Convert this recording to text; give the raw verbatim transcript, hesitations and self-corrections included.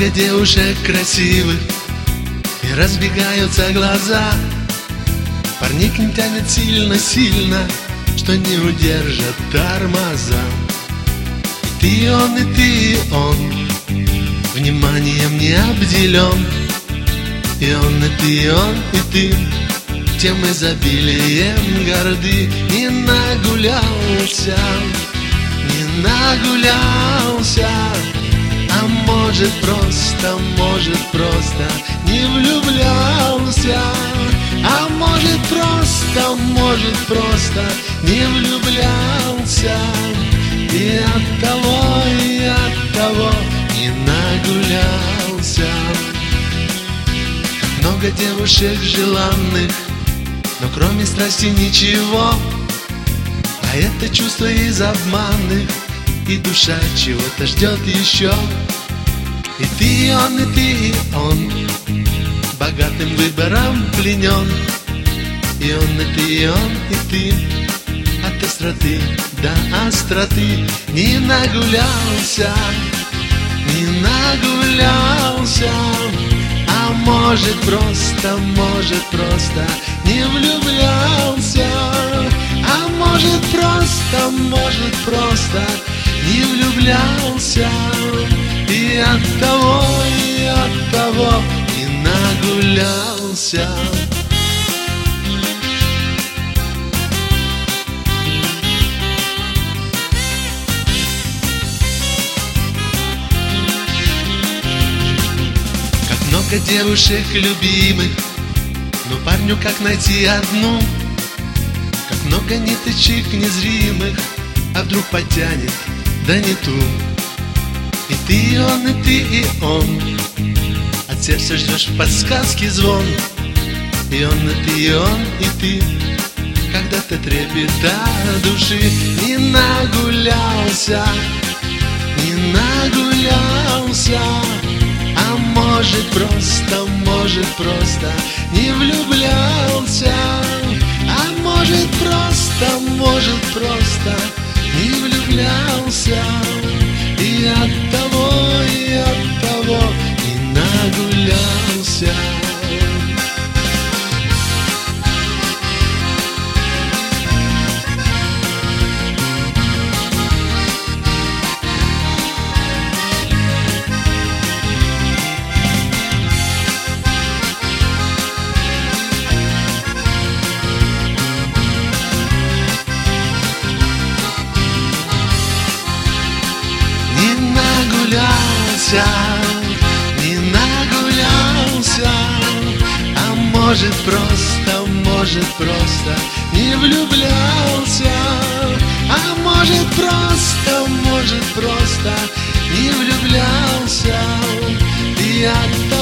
много девушек красивых, и разбегаются глаза. Парней к ним тянет сильно-сильно, что не удержат тормоза. И ты, и он, и ты, и он вниманием не обделен. И он, и ты, и он, и ты тем изобилием горды. Не нагулялся, не нагулялся, а может просто, может просто не влюблялся. А может просто, может просто не влюблялся. И от того, и от того не нагулялся. Как много девушек желанных, но кроме страсти ничего. А это чувство из обманных, и душа чего-то ждет еще. И ты, и он, и ты, и он богатым выбором пленен. И он, и ты, и он, и ты от остроты до остроты не нагулялся, не нагулялся. А может просто, может просто не влюблялся. А может просто, может просто не влюблялся. И от того, и от того не нагулялся. Как много девушек любимых, но парню как найти одну? Как много ниточек незримых, а вдруг потянет, да не ту. И ты, и он, и ты, и он от сердца ждешь подсказки звон. И он, и ты, и он, и ты когда-то трепета души. Не нагулялся, не нагулялся. А может просто, может просто не влюблялся. А может просто, может просто не влюблялся. И от того, и от того не нагулялся. Не нагулялся, а может просто, может просто не влюблялся. А может просто, может просто не влюблялся. И от того